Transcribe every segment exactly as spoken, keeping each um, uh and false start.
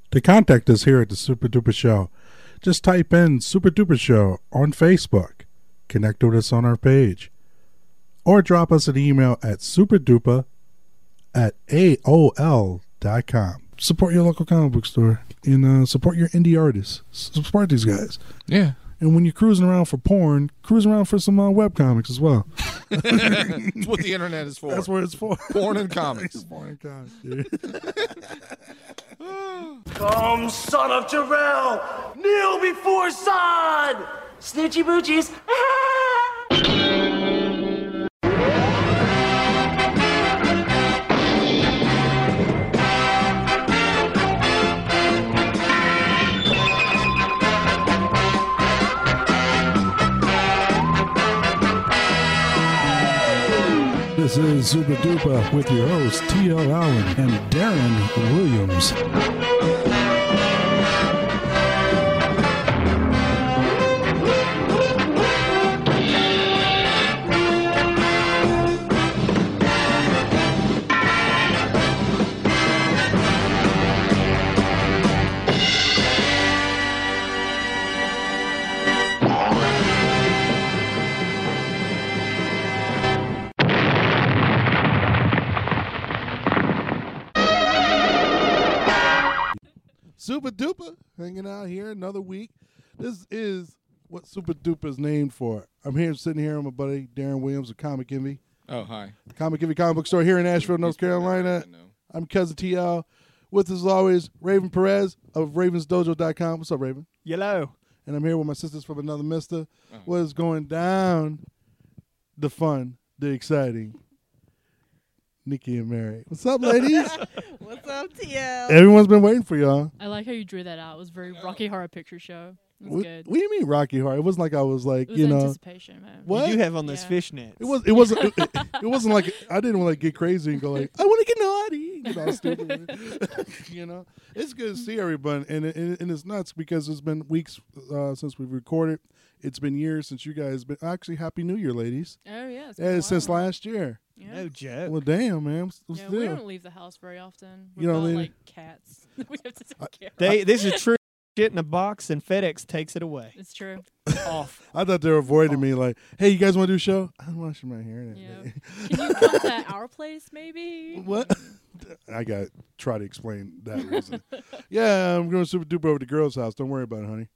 To contact us here at the Super Duper Show, just type in Super Duper Show on Facebook. Connect with us on our page. Or drop us an email at superduper at A O L dot com. Support your local comic book store and uh, support your indie artists. Support these guys. Yeah. And when you're cruising around for porn, cruise around for some uh, webcomics as well. That's what the internet is for. That's what it's for. Porn and comics. Porn and comics, dude. Come, son of Jarrell! Kneel before Sod! Snoochie boochies! This is Super Duper with your hosts T L Allen and Darren Williams. Super Duper hanging out here another week. This is what Super Duper is named for. I'm here sitting here with my buddy Darren Williams of Comic Envy. Oh, hi. Comic Envy comic book store here in Asheville, North Carolina. I'm Cousin T L. With us as always, Raven Perez of ravens dojo dot com. What's up, Raven? Yellow. And I'm here with my sisters from another mister. Uh-huh. What is going down? The fun, the exciting. Nikki and Mary. What's up, ladies? What's up, T L? Everyone's been waiting for y'all. I like how you drew that out. It was very Rocky Horror Picture Show. It was What, good. what do you mean Rocky Horror? It wasn't like I was like, It was you know. anticipation, man. What? You do have on those Yeah. fishnets. It was. It wasn't. It, it, it wasn't like I didn't like get crazy and go like I want to get naughty. You know, stupid. You know, it's good to see everybody, and it, and, and it's nuts because it's been weeks uh, since we've recorded. It's been years since you guys been. Actually, Happy New Year, ladies. Oh yeah, it's been Yeah, a since while. last year. Yeah. No joke. Well, damn, man. What's, what's yeah, the we deal? don't leave the house very often. You We've don't got leave- like cats. we have to take care of. They, this is true shit in a box, and FedEx takes it away. It's true. Off. I thought they were avoiding me. Like, hey, you guys want to do a show? I'm washing my hair. That Yeah. day. Can you come to our place, maybe? What? I got to try to explain that reason. Yeah, I'm going super duper over to the girl's house. Don't worry about it, honey.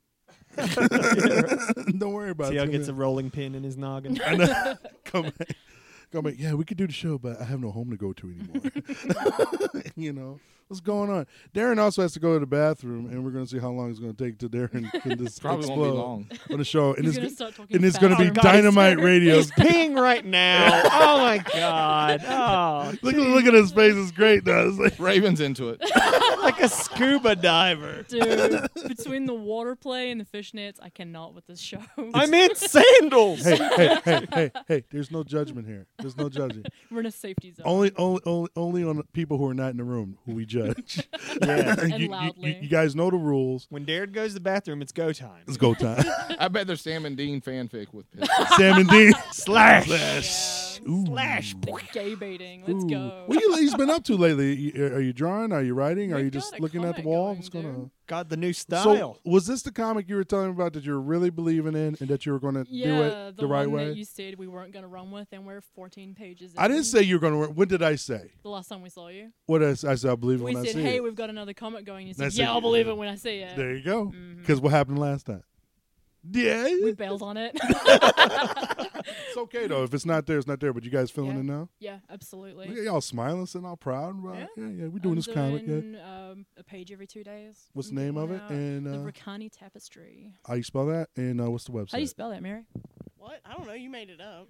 Don't worry about See it. how It's gets a gonna- rolling pin in his noggin. I know. Come back. Come back. Yeah, we could do the show, but I have no home to go to anymore. You know? What's going on? Darren also has to go to the bathroom, and we're going to see how long it's going to take to Darren can just Probably won't explode be long. on the show. And He's it's, gonna go- start talking and it's going to be fast. God, dynamite radio. He's peeing right now. Oh, my God. Oh, Look, look at his face. It's great, though. It's like, Raven's into it. like a scuba diver. Dude, between the water play and the fishnets, I cannot with this show. I'm in sandals. hey, hey, hey, hey, hey, there's no judgment here. There's no judging. We're in a safety zone. Only, only, only, only on people who are not in the room who we judge. Yeah. And you, you, loudly. you, you guys know the rules. When Darren goes to the bathroom, it's go time. It's go time. I bet there's Sam and Dean fanfic with Pitt. Sam and Dean. Slash. Slash. Ooh. Slash. The gay baiting. Let's Ooh. go. What you ladies been up to lately? You- Are you drawing? Are you writing? Are We've you got just a looking at the comic wall? going, What's going dude. on? Got the new So, style. was this the comic you were telling me about that you're really believing in and that you were going to yeah, do it the, the right one way? that you said we weren't going to run with, and we're fourteen pages I in. didn't say you were going to. When did I say? The last time we saw you. What did I, say? I said I believe it We when I said, see hey, it. we've got another comic going. You And I said, said, yeah, I'll believe it when I see it. There you go. Mhm. Because what happened last time? Yeah. We bailed on it. It's okay, though. If it's not there, it's not there. But you guys feeling Yeah. it now? yeah, absolutely. Look at y'all smiling, sitting all proud. Right? Yeah. Yeah, yeah. We're doing I'm this comic. Yeah. doing, um, a page every two days. What's the I'm name getting of one it? out. And the uh, Rakani Tapestry. how you spell that? And uh, what's the website? How do you spell that, Mary? What? I don't know. You made it up.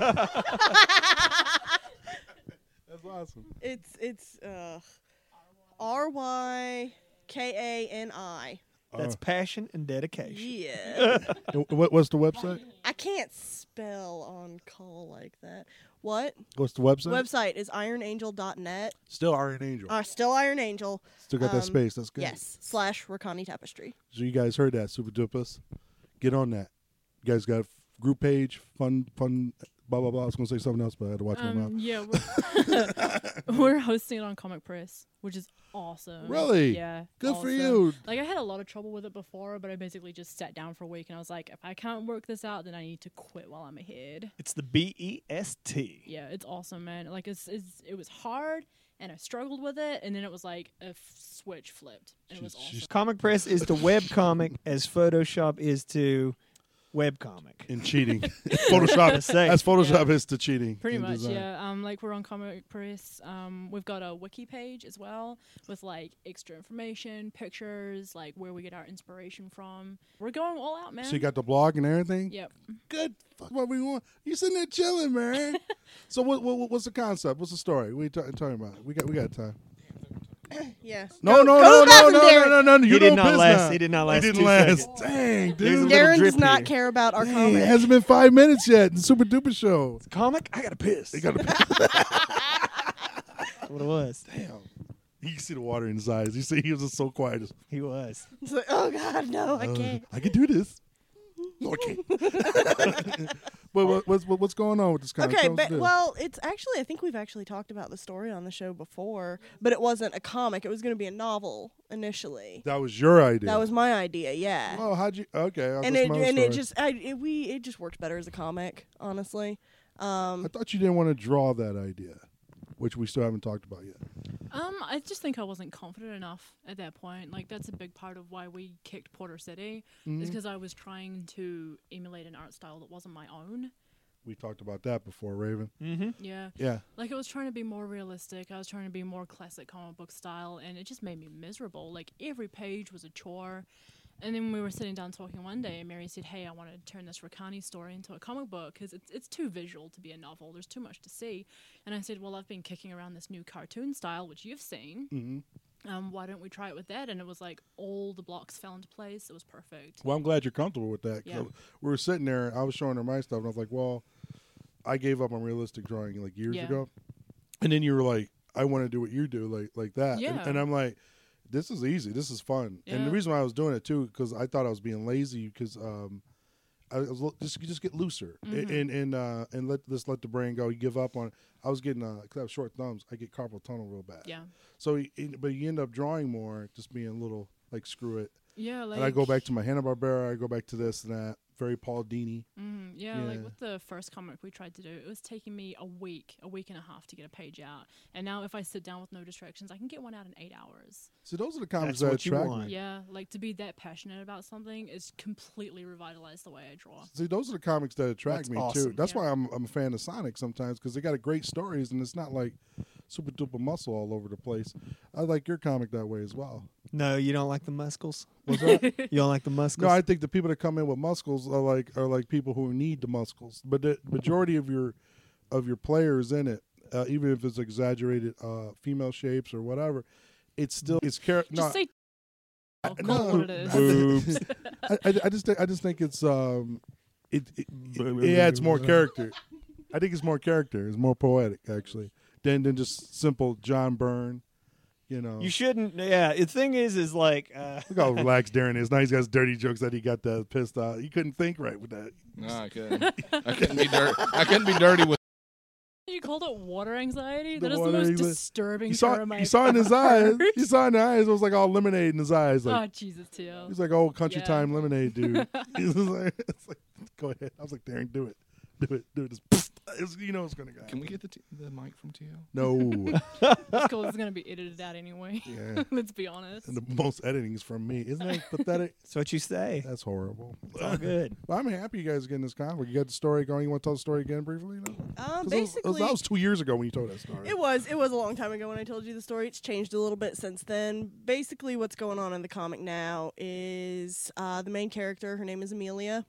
That's awesome. it's it's uh, R Y K A N I. That's passion and dedication. Yeah. Uh, what, what's the website? I can't spell on call like that. What? What's the website? Website is iron angel dot net. Still Iron Angel. Uh, still Iron Angel. Still got that um, space. That's good. Yes. Slash Rakani Tapestry. So you guys heard that, Super Dupas. Get on that. You guys got a group page, fun, fun blah blah blah. I was gonna say something else, but I had to watch my mouth. Um, yeah, we're, we're hosting it on Comic Press, which is awesome. Really? Yeah. Good for awesome. you. Like, I had a lot of trouble with it before, but I basically just sat down for a week and I was like, if I can't work this out, then I need to quit while I'm ahead. It's the B E S T. Yeah, it's awesome, man. Like, it's, it's it was hard and I struggled with it, and then it was like a f- switch flipped, and it was awesome. Comic Press is to webcomic as Photoshop is to webcomic. In cheating, Photoshop. say. As Photoshop Yeah. is to cheating. Pretty in much, design. yeah. Um, like we're on Comic Press. Um, we've got a wiki page as well with like extra information, pictures, like where we get our inspiration from. We're going all out, man. So you got the blog and everything. Yep. Good. Fuck what we want. You sitting there chilling, man. So what, what? What's the concept? What's the story? What are you ta- talking about? We got. We got time. Yeah. No, no, go no, to the no, bathroom, no, Darren. no, no, no, no. He You did know not biz last- now. he did not last He didn't two last. seconds. Dang, There's a dude. little Darren drip does not here. care about our Dang, comments. it hasn't been five minutes yet. The Super Duper Show. Comic? I got to piss. They got to. That's what it was. Damn. You can see the water in his eyes. You see, he was just so quiet. Just, He was. It's like, oh God, no, I uh, can't. I can do this. No, I can't. But what, what's what, what's going on with this comic? Okay, Tell us but this. well, it's actually I think we've actually talked about the story on the show before, but it wasn't a comic. It was going to be a novel initially. that was your idea. That was my idea, yeah. Oh, how'd you? Okay, I'll and just it my and it story. just I it, we it just worked better as a comic, honestly. Um, I thought you didn't want to draw that idea, which we still haven't talked about yet. Um, I just think I wasn't confident enough at that point. Like, that's a big part of why we kicked Porter City, Mm-hmm. is because I was trying to emulate an art style that wasn't my own. We talked about that before, Raven. Mm-hmm. Yeah. Yeah. Like, I was trying to be more realistic. I was trying to be more classic comic book style, and it just made me miserable. Like, every page was a chore. And then we were sitting down talking one day, and Mary said, hey, I want to turn this Rakani story into a comic book because it's, it's too visual to be a novel. There's too much to see. And I said, well, I've been kicking around this new cartoon style, which you've seen. Mm-hmm. Um, why don't we try it with that? And it was like all the blocks fell into place. It was perfect. Well, I'm glad you're comfortable with that. 'Cause Yeah. We were sitting there. I was showing her my stuff, and I was like, "Well, I gave up on realistic drawing like years Yeah. ago." And then you were like, "I want to do what you do, like like that." And, Yeah. and I'm like, "This is easy. This is fun." And the Yeah. reason why I was doing it too, because I thought I was being lazy, because um, I was lo- just just get looser Mhm. and and uh, and let just let the brain go. You give up on. I was getting uh, 'cause I have short thumbs. I get carpal tunnel real bad. Yeah. So, y- it- but you end up drawing more, just being a little like screw it. Yeah, like And I go back to my Hanna-Barbera, I go back to this and that. Very Paul Dini. Mm, yeah, Yeah. like with the first comic we tried to do, it was taking me a week, a week and a half to get a page out. And now if I sit down with no distractions, I can get one out in eight hours. So those are the comics That's that what you attract want. me. Yeah, like to be that passionate about something is completely revitalized the way I draw. See, those are the comics that attract That's me awesome. too. That's Yeah. why I'm I'm a fan of Sonic sometimes, because they got a great stories and it's not like super duper muscle all over the place. I like your comic that way as well. No, you don't like the muscles? What's that? You don't like the muscles? No, I think the people that come in with muscles are like are like people who need the muscles. But the majority of your of your players in it, uh, even if it's exaggerated uh, female shapes or whatever, it's still it's char- Just no, say I- call it what it is. boobs. I, I, I just think, I just think it's um it it, it, it adds more character. I think it's more character. It's more poetic actually than than just simple John Byrne. You know, You shouldn't. Yeah, the thing is, is like. Uh, look how relaxed Darren is. Now he's got his dirty jokes that he got that pissed off. He couldn't think right with that. No, I couldn't. I couldn't be dirty. I couldn't be dirty with. You called it water anxiety? The That is the water most anxiety. disturbing You saw, term I've you saw in his ever eyes. heard. You saw in the eyes. It was like all lemonade in his eyes. Like Oh, Jesus, Tio. he's like old country Yeah. time lemonade dude. He was like, it's like, go ahead. I was like, Darren, do it, do it, do it. Just, it's, you know it's gonna go. Can we get the t- the mic from T O? No. That's cool. It's going to be edited out anyway. Yeah. Let's be honest. And the most editing is from me. Isn't that pathetic? That's what you say. That's horrible. It's all good. Well, I'm happy you guys are getting this comic. You got the story going. You want to tell the story again briefly? No? 'Cause um, that was- basically, that was two years ago when you told that story. It was. It was a long time ago when I told you the story. It's changed a little bit since then. Basically, what's going on in the comic now is uh, the main character, her name is Amelia.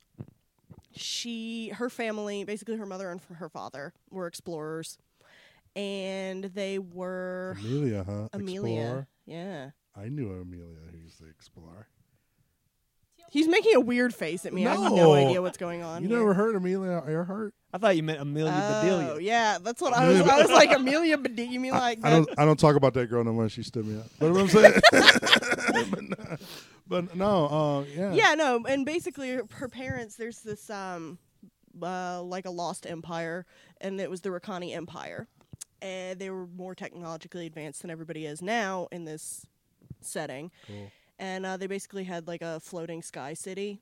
She, her family, basically her mother and her father were explorers. And they were... Amelia, huh? Amelia. Explorer. Yeah. I knew Amelia, who's the explorer. He's making a weird face at me. I have no No. idea what's going on You here. never heard Amelia Earhart? I thought you meant Amelia Oh, Bedelia. yeah. That's what I was... I was like, Amelia Bedelia. You mean like... I that- don't. I don't talk about that girl no more. She stood me up. But what I'm saying. but, no, but no. Uh, yeah. Yeah, no, and basically her, her parents, there's this um uh, like a lost empire, and it was the Rakani Empire. And they were more technologically advanced than everybody is now in this setting. Cool. And uh, they basically had like a floating sky city.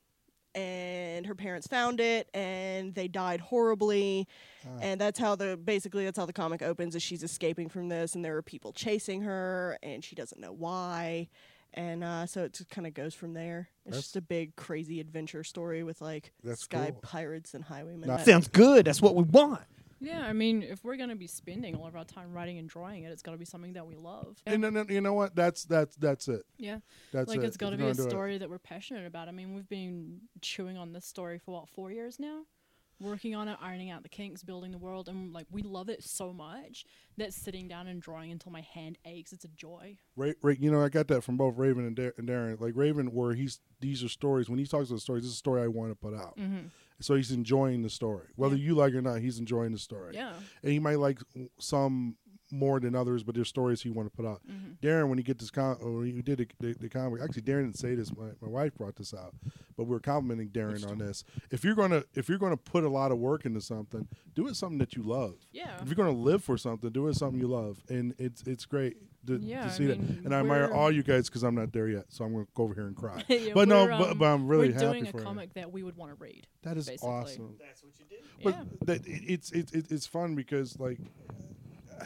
And her parents found it, and they died horribly. Ah. And that's how the basically that's how the comic opens. Is she's escaping from this, and there are people chasing her, and she doesn't know why. And uh, so it just kind of goes from there. It's that's, just a big, crazy adventure story with like sky cool. pirates and highwaymen. That sounds good. That's what we want. Yeah, I mean, if we're gonna be spending all of our time writing and drawing it, it's gotta be something that we love. Yeah. And, and, you know what? That's that's that's it. Yeah, that's like it. it's gotta be a story that we're passionate about. I mean, we've been chewing on this story for what four years now, working on it, ironing out the kinks, building the world, and like we love it so much that sitting down and drawing until my hand aches, it's a joy. Right, right. You know, I got that from both Raven and, Dar- and Darren. Like Raven, where he's these are stories. When he talks about stories, this is a story I want to put out. Mm-hmm. So he's enjoying the story. Whether yeah. you like it or not, he's enjoying the story. Yeah. And he might like some more than others, but there's stories he want to put out. Mm-hmm. Darren, when he get this com- when he did the, the, the comic, actually Darren didn't say this. My, my wife brought this out, but we we're complimenting Darren on this. If you're gonna if you're gonna put a lot of work into something, do it something that you love. Yeah. If you're gonna live for something, do it something you love, and it's it's great to, yeah, to see I that. mean, And I admire all you guys because I'm not there yet, so I'm gonna go over here and cry. yeah, but no, um, but, but I'm really we're happy doing a for comic you. that we would want to read. That is basically. awesome. That's what you do. But Yeah. that, it's it's it's it's fun because like I,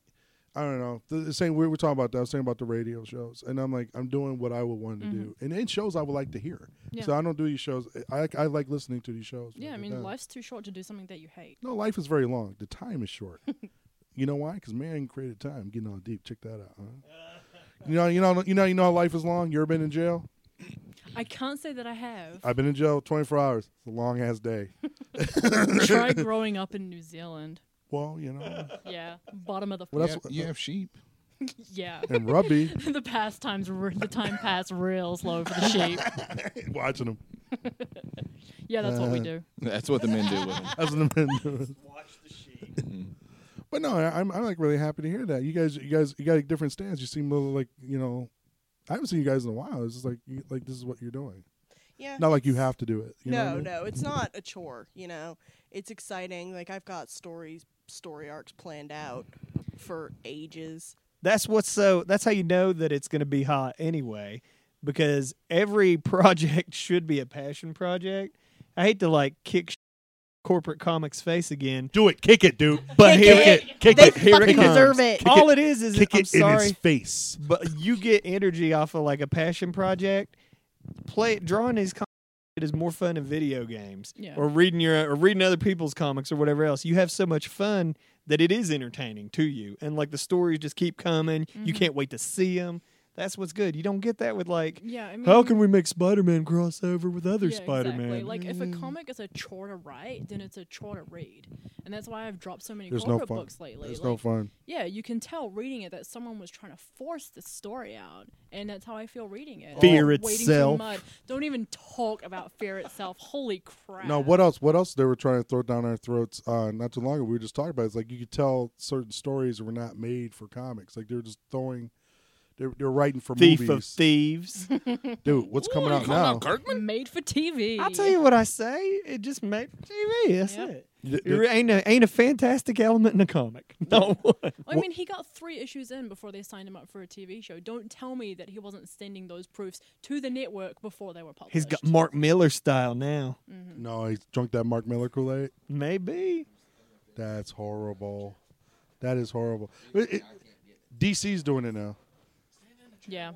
I don't know the, the same we were talking about that I was saying about the radio shows, and I'm like I'm doing what I would want to mm-hmm. do, and in shows I would like to hear. Yeah. So I don't do these shows. I I like listening to these shows. Yeah, I like mean that. life's too short to do something that you hate. No, life is very long. The time is short. You know why? Because man created time. Getting all deep. Check that out. Huh? You know, you know, you know, you know how life is long. You ever been in jail? I can't say that I have. I've been in jail twenty-four hours. It's a long ass day. Try growing up in New Zealand. Well, you know. Yeah, bottom of the. Well, you, have, you have sheep. Yeah. And Rubby. the pastimes, the time passed real slow for the sheep. Watching them. Yeah, that's uh, what we do. That's what the men do with them. That's what the men do. Watch the sheep. But no, I'm I'm like really happy to hear that. You guys, you guys, you got a different stance. You seem a little like you know. I haven't seen you guys in a while. It's just like you, like this is what you're doing. Yeah. Not like you have to do it. You no, know what I mean? no, it's not a chore. You know, it's exciting. Like I've got stories, story arcs planned out for ages. That's what's so. That's how you know that it's going to be hot anyway, because every project should be a passion project. I hate to like kick corporate comics face again. Do it, kick it, dude. But kick here it, it, kick they it, here it fucking comes. deserve it. Kick All it, it is is kick I'm it sorry, in his face. but you get energy off of like a passion project. Play drawing his comics is more fun than video games, yeah. or reading your or reading other people's comics or whatever else. You have so much fun that it is entertaining to you, and like the stories just keep coming. Mm-hmm. You can't wait to see them. That's what's good. You don't get that with like, yeah, I mean, how can we make Spider-Man crossover with other yeah, Spider-Man? Exactly. Like if a comic is a chore to write, then it's a chore to read, and that's why I've dropped so many There's no corporate fun. books lately. There's like, no fun. Yeah, you can tell reading it that someone was trying to force this story out, and that's how I feel reading it. Fear Like, wading through itself. mud. Don't even talk about fear itself. Holy crap! No, what else? What else they were trying to throw down our throats? Uh, not too long ago, we were just talking about. It. It's like you could tell certain stories were not made for comics. Like they're just throwing. They're, they're writing for Thief movies. of Thieves. Dude, what's Ooh, coming you out calling now? out Kirkman? Made for T V. I'll tell you what I say. It just made for T V. That's Yep. it. Y- There ain't a, ain't a fantastic element in a comic. No one. I mean, he got three issues in before they signed him up for a T V show. Don't tell me that he wasn't sending those proofs to the network before they were published. He's got Mark Miller style now. Mm-hmm. No, he's drunk that Mark Miller Kool-Aid. Maybe. That's horrible. That is horrible. It- it- D C's doing it now. Yeah.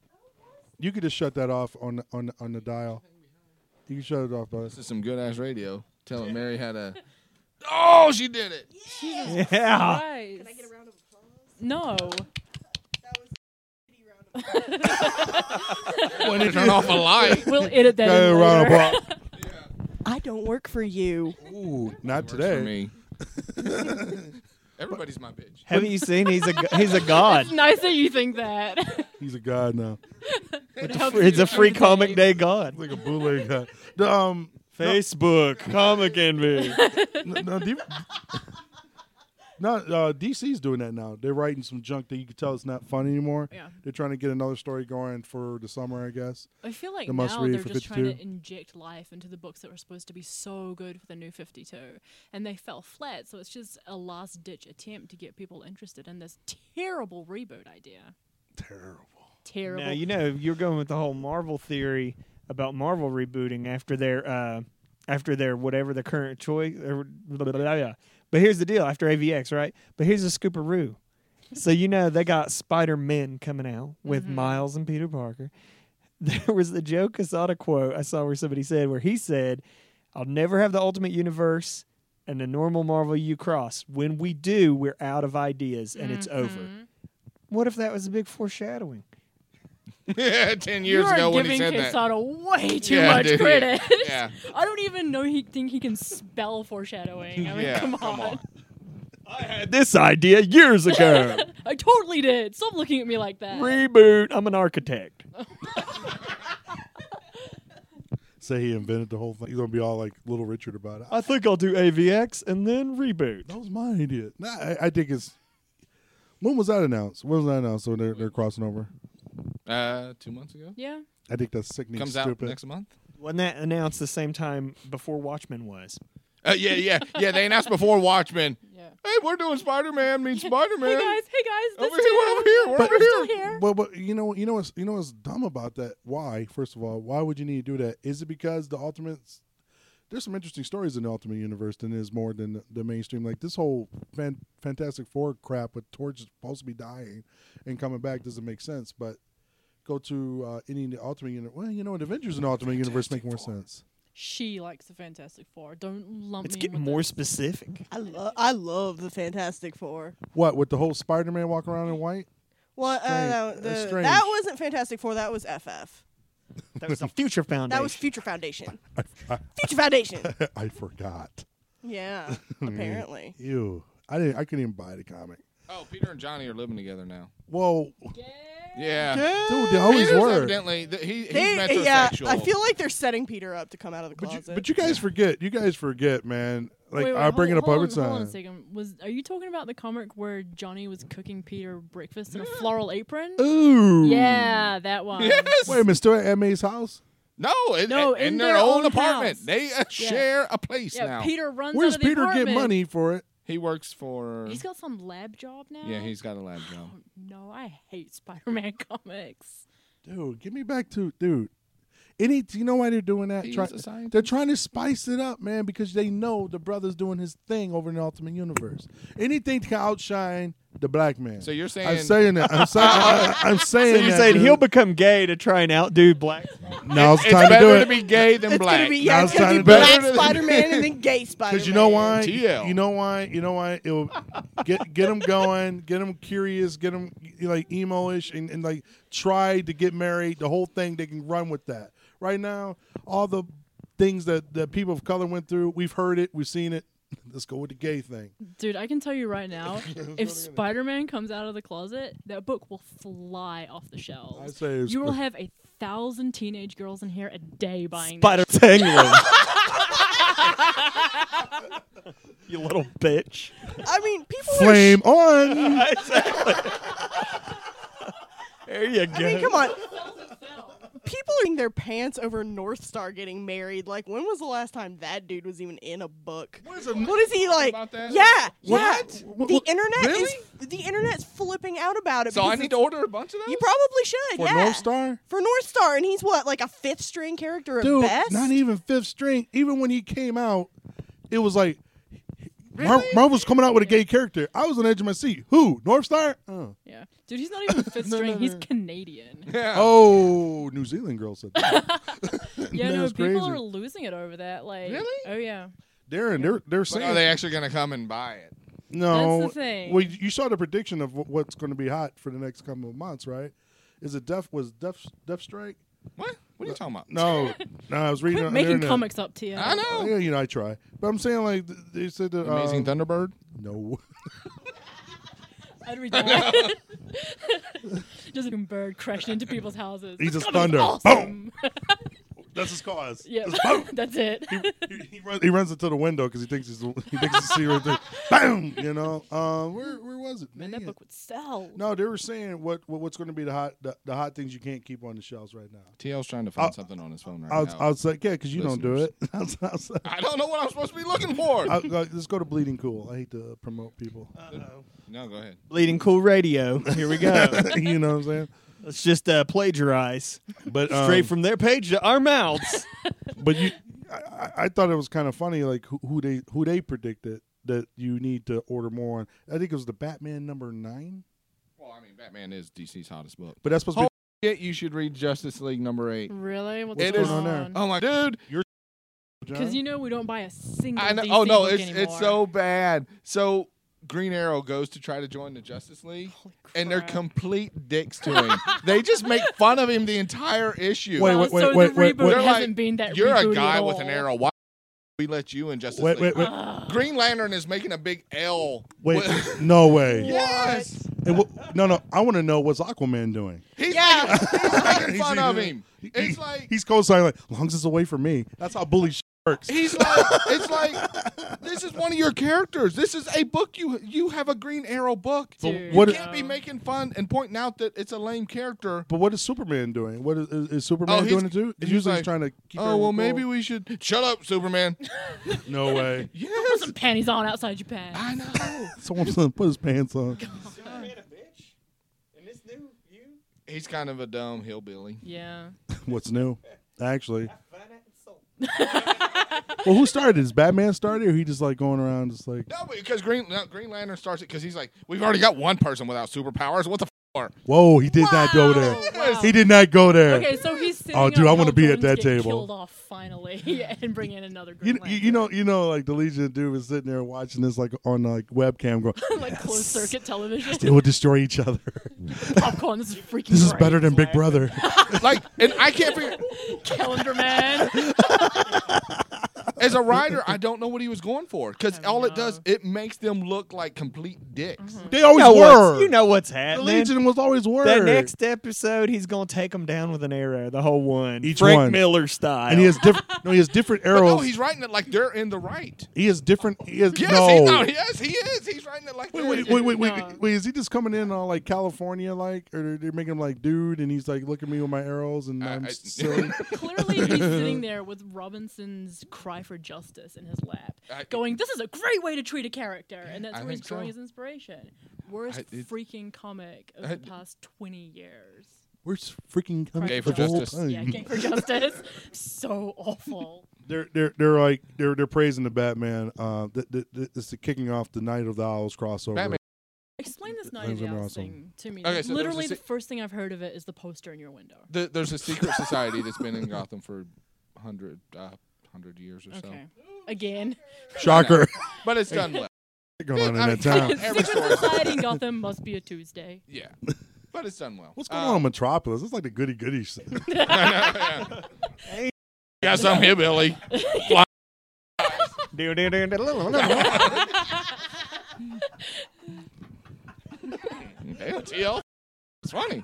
You could just shut that off on the, on the, on the dial. You can shut it off, bud. This is some good ass radio. Telling Mary how to. Oh, she did it. Yeah. Right. Can I get a round of applause? No. That was a shitty round of applause. When you turn off a light. We'll edit that Hey, in round of later. applause. I don't work for you. Ooh, not Works for today. me. Everybody's my bitch. Haven't you seen? He's a go- he's a god. It's nice that you think that. He's a god now. It helps It's you a free through the comic day. day god. Like a bootleg god. The, um, Facebook comic envy. no, no, do you, not uh, D C's doing that now. They're writing some junk that you can tell it's not fun anymore. Yeah. They're trying to get another story going for the summer, I guess. I feel like The must now read they're for just trying to fifty-two. inject life into the books that were supposed to be so good for the new fifty-two, and they fell flat. So it's just a last-ditch attempt to get people interested in this terrible reboot idea. Terrible. Terrible. Now you know you're going with the whole Marvel theory about Marvel rebooting after their uh, after their whatever the current choice. Or blah, blah, blah, blah. But here's the deal: after A V X, right? But here's a scooperoo. So you know they got Spider-Man coming out with Mhm. Miles and Peter Parker. There was the Joe Quesada quote I saw where somebody said where he said, "I'll never have the Ultimate Universe and the normal Marvel U cross. When we do, we're out of ideas and it's over." Mhm. What if that was a big foreshadowing? Ten You years are ago when he giving said that. Quesada way too Yeah, much dude, yeah, credit. yeah. I don't even know he think he can spell foreshadowing. I mean, Yeah, come, come on. on. I had this idea years ago. I totally did. Stop looking at me like that. Reboot. I'm an architect. Say he invented the whole thing. He's gonna be all like Little Richard about it. I think I'll do A V X and then reboot. That was my idea. Nah, I, I think it's. When was that announced? When was that announced? So they're they're crossing over. Uh, two months ago. Yeah. I think that's sickening. Comes stupid. out next month. Wasn't that announced the same time before Watchmen was? Uh, yeah, yeah, yeah. They announced before Watchmen. Yeah. Hey, we're doing Spider-Man meets Spider-Man. Hey guys, hey guys, this Over here, we're over here, we're But- over still here. here. Well, but you know, you know what's you know what's dumb about that? Why? First of all, why would you need to do that? Is it because the Ultimates? There's some interesting stories in the Ultimate Universe than is more than the, the mainstream. Like this whole fan, Fantastic Four crap with Torch is supposed to be dying and coming back doesn't make sense. But go to uh, any of the Ultimate Universe. Well, you know, the Avengers in the Ultimate Universe make more sense. She likes the Fantastic Four. Don't lump It's me getting with more this. specific. I love I love the Fantastic Four. What with the whole Spider-Man walking around in white? Well, uh, Strange. no, That's the, strange. that wasn't Fantastic Four. That was F F. That was the Future Foundation. That was Future Foundation. I, I, Future Foundation. I forgot. Yeah, apparently. Ew. I didn't. I couldn't even buy the comic. Oh, Peter and Johnny are living together now. Whoa, Yeah. dude, they always Peter's were. evidently th- he, he's They, metrosexual. yeah, I feel like they're setting Peter up to come out of the But closet. you, but you guys forget. You guys forget, man. Like wait, wait, I bring it hold, up hold every on, Hold on a time. second. Was are you talking about the comic where Johnny was cooking Peter breakfast in a floral apron? Ooh. Yeah, that one. Yes. Wait a minute. Still at May's house? No, in, No, in, in their, their own own apartment. house. They uh, share a place Yeah, now. Peter runs Where's out of the Peter apartment. get money for it? He works for. He's got some lab job now. yeah, he's got a lab job. Oh, no, I hate Spider-Man comics. Dude, give me back to dude. Any, you know why they're doing that? He Try- is a scientist. they're trying to spice it up, man, because they know the brother's doing his thing over in the Ultimate Universe. Anything to outshine the black man. So you're saying I'm saying that. I'm saying. I, I'm saying. So you're that, saying dude. he'll become gay to try and outdo black? Now's the it's time to better do to it. be gay than it's black. gonna be yeah, Now it's it's gonna time be to bet. Black Spider-Man and then Gay Spider-Man. Because you know why? T L. You know why? You know why? It'll get get them going, get them curious, get them like emo-ish, and, and like try to get married. The whole thing, they can run with that. Right now, all the things that, that people of color went through, we've heard it, we've seen it. Let's go with the gay thing. Dude, I can tell you right now, if Spider-Man comes out of the closet, that book will fly off the I shelves. say it's You will have a thousand teenage girls in here a day buying Spider that. Tangling. You little bitch. I mean, people flame are. on. There you Sh- go. I mean, come on. People are in their pants over North Star getting married. Like, when was the last time that dude was even in a book? What is, a, What is he like? about that? Yeah, yeah. What? What- The what- internet really? is the internet's flipping out about it. So because I need to it's- order a bunch of those. You probably should. for yeah. North Star? For North Star, and he's what, like a fifth string character at Dude, best? not even fifth string. Even when he came out, it was like Mar- Marvel's coming out with a gay character. I was on the edge of my seat. Who? North Star? Uh. Yeah. Dude, he's not even fifth No, string. no, He's no. Canadian. Yeah. Oh, New Zealand girl said that. Yeah, That no, was people crazy. are losing it over that. Like, Really? Oh, yeah. Darren, they're they're But saying are they actually going to come and buy it? no. That's the thing. Well, you saw the prediction of wh- what's going to be hot for the next couple of months, right? Is it Death? Was Death Death Strike? What? What are you talking about? No, no. I was reading Quit on making the internet. comics up to you. I know. Yeah, you know, I try, but I'm saying like th- they said that Amazing um, Thunderbird. No, I'd read that. Just a bird crashing into people's houses. He's This a comic is thunder. Awesome. That's his cause. Yeah, Just boom. that's it. he, he, he, runs, he runs into the window because he thinks he's he thinks he's see right there. Boom! You know, uh, where where was it? Man, Dang that it. book would sell. No, they were saying what, what what's going to be the hot the, the hot things you can't keep on the shelves right now. T L's trying to find I'll- something on his phone right I was, now. I was like, yeah, because you don't do it. I was, I was, I don't know what I'm supposed to be looking for. I'll, go- let's go to Bleeding Cool. I hate to promote people. no, go ahead. Bleeding Cool Radio. Here we go. You know what I'm saying? Let's just uh, plagiarize But um, straight from their page to our mouths. But you, I, I- I thought it was kind of funny, like who, who they who they predicted that you need to order more on. I think it was the Batman number nine. Well, I mean, Batman is D C's hottest book. But that's supposed to Holy be. shit, you should read Justice League number eight. Really? What's It going is- on there? Oh my dude! Because you know we don't buy a single I know. D C Oh no, book it's anymore. it's so bad. So Green Arrow goes to try to join the Justice League, and they're crap. complete dicks to him. They just make fun of him the entire issue. Wait, Well, wait, wait, so wait, the wait, reboot wait. They're hasn't like, been that You're a rebooty guy at with an all. arrow. Why we let you in Justice Wait, League? wait, wait, Green Lantern is making a big L. wait. With- No way. yes, It w- no, no. I want to know what's Aquaman doing. he's Yeah. making, he's making fun He's- of him. he- It's he- like he's co-signing like, as long as it's away from me. That's how bully shit works. He's like, it's like, this is one of your characters. This is a book. You you have a Green Arrow book. Dude, what- You can't be making fun and pointing out that it's a lame character. But what is Superman doing? What is, is, is Superman Oh, he's- doing it too? he's Usually like, he's trying to keep. Oh well, maybe we should shut up, Superman. No way. Put Yes, some panties on outside your pants. I know. Someone's gonna put his pants on. He's kind of a dumb hillbilly. Yeah. What's new? Actually. Well, who started this? Batman started, or he just like going around just like, No, because Green no, Green Lantern starts it because he's like, we've already got one person without superpowers. What the f? For? whoa, he did not go there. Wow. He did not go there. Okay, so he's sitting Oh, dude, up I wanna while be at Jordan's that getting table. Killed off finally, and bring in another You, Green you, you know, you know, like the Legion dude was sitting there watching this like on like webcam, going, Lantern. like closed circuit television. "They will destroy each other. Popcorn. This is freaking. This is great. better than Big Brother." Like, and I can't figure. Calendar Man. As a writer, I don't know what he was going for because I all it know. does, it makes them look like complete dicks. They always You know what's- were. you know what's the happening. Legion was always were. That next episode, he's gonna take them down with an arrow. The whole one, Each Frank one. Miller style. and he has different. No, he has different But arrows. no, he's writing it like they're in the right. he has different. He has Yes, no. he, no, yes, he is. He's writing it like Wait, they're wait, wait, wait, wait, No. wait, wait! Is he just coming in on like California, like, or they're, they're making him like dude, and he's like, "Look at me with my arrows," and I- I'm I- silly. Clearly, he's sitting there with Robinson's cry for justice in his lap, I- going, "This is a great way to treat a character," and that's I where he's think so. drawing his inspiration. Worst I- it- freaking comic of I- the past twenty years. Where's freaking coming Gay for for the whole justice. time? Yeah, Gang for Justice. So awful. They're they're they're like they're they're praising the Batman. Uh, th- th- th- it's the kicking off the Night of the Owls crossover. Batman. Explain this Night Those of the are Owls awesome. thing to me. Okay, so there was Literally, a the se- first thing I've heard of it is the poster in your window. The, there's a secret society that's been in Gotham for hundred uh, hundred years or so. Okay. Again. Shocker. But it's done well. Going on in I that mean, town. every Secret story. Society in Gotham must be a Tuesday. Yeah, but it's done well. What's going Um, on in Metropolis? It's like the goody goody shit. Got some hillbilly. Damn, T L. It's funny.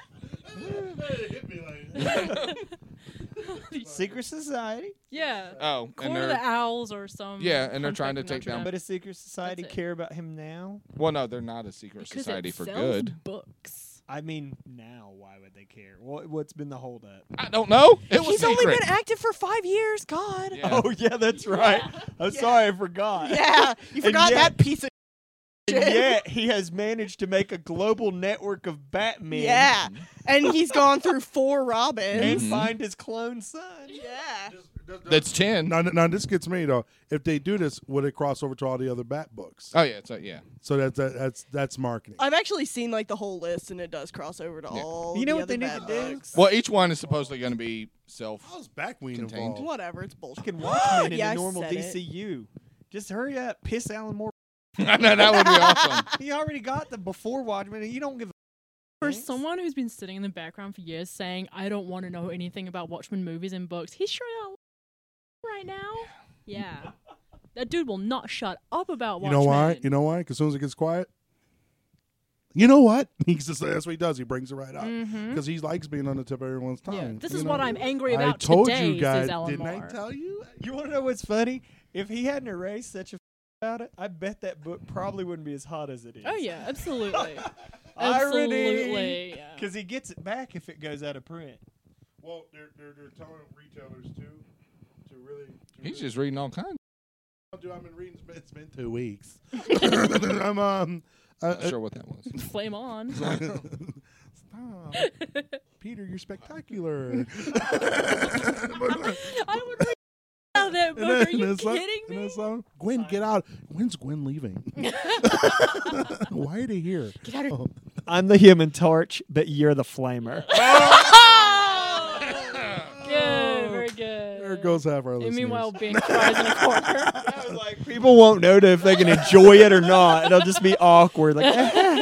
Secret Society, Yeah. Oh, and Corps of they're the Owls or some. Yeah, and they're trying to contract take down- in but does Secret Society That's it. care about him now? well, no, they're not a secret Because society it for sells good. books. I mean, now why would they care? What, what's been the holdup? I don't know. It was He's secret. only been active for five years. God. Yeah. Oh yeah, that's right. I'm sorry, I forgot. Yeah, you And forgot yet- that piece of And shit. yet he has managed to make a global network of Batmen. Yeah, and he's gone through four and Robins. Mhm. find his clone son. Yeah. That's ten. Now, now this gets me though. If they do this, will it cross over to all the other Bat books? Oh yeah, it's a, yeah. So that's that, that's that's marketing. I've actually seen like the whole list, and it does cross over to Yeah. all. You know the what they other need bad to do? books. Well, each one is supposedly going to be self. How's Backween Contained. involved? Whatever, it's bullshit. Fucking Watchmen in Yeah, I the normal said D it. C U. Just hurry up, piss Alan Moore. I know that would be awesome. He already got the before Watchmen, and you don't give a For Thanks. someone who's been sitting in the background for years saying, I don't want to know anything about Watchmen movies and books, he's sure not right now. Yeah. That dude will not shut up about You Watchmen. know why? You know why? Because as soon as it gets quiet, You know what? He's just that's what he does. He brings it right up because he likes being on the tip of everyone's tongue. Yeah, this you is know? what I'm angry I about told today, you guys, says Alan didn't I Moore. tell you? You want to know what's funny? If he hadn't erased such a f- about it, I bet that book probably wouldn't be as hot as it is. Oh yeah, absolutely. Irony. Absolutely. Yeah. Because he gets it back if it goes out of print. Well, they're they're, they're telling retailers too to really. To He's really just reading all kinds. Dude, I've been reading. It's been, it's been two weeks. I'm um. Uh, Not sure what that was. Flame on. Stop, Peter. You're spectacular. I would read out that book. Are you kidding me? Song, Gwen, get out. When's Gwen leaving? Why are they here? Get out of Oh. I'm the Human Torch, but you're the Flamer. Good, very good. There goes half our And listeners. meanwhile, Ben cries in a corner. Like, people won't know if they can enjoy it or not. It'll just be awkward. Like,